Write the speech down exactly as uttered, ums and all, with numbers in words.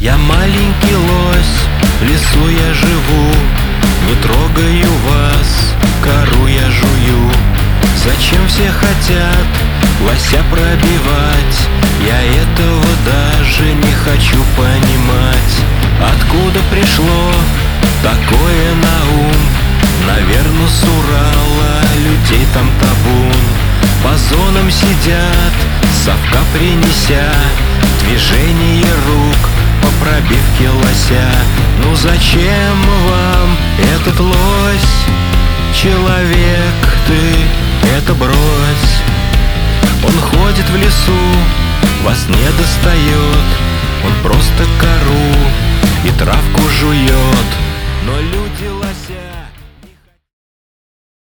Я маленький лось, в лесу я живу, не трогаю вас, кору я жую. Зачем все хотят лося пробивать? Я этого даже не хочу понимать. Откуда пришло такое на ум? Наверно, с Урала людей там табун. По зонам сидят, совка принеся, движение рук по пробивке лося. Ну зачем вам этот лось? Человек ты, это брось. Он ходит в лесу, вас не достает. Он просто кору и травку жует.